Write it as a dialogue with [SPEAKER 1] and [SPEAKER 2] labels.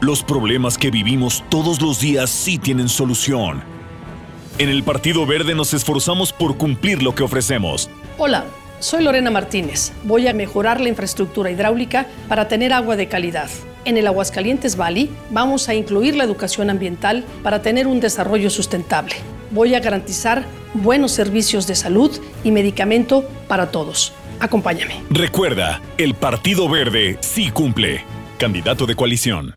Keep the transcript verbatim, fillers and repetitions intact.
[SPEAKER 1] Los problemas que vivimos todos los días sí tienen solución. En el Partido Verde nos esforzamos por cumplir lo que ofrecemos.
[SPEAKER 2] Hola, soy Lorena Martínez. Voy a mejorar la infraestructura hidráulica para tener agua de calidad. En el Aguascalientes Valley vamos a incluir la educación ambiental para tener un desarrollo sustentable. Voy a garantizar buenos servicios de salud y medicamento para todos. Acompáñame.
[SPEAKER 1] Recuerda, el Partido Verde sí cumple. Candidato de coalición.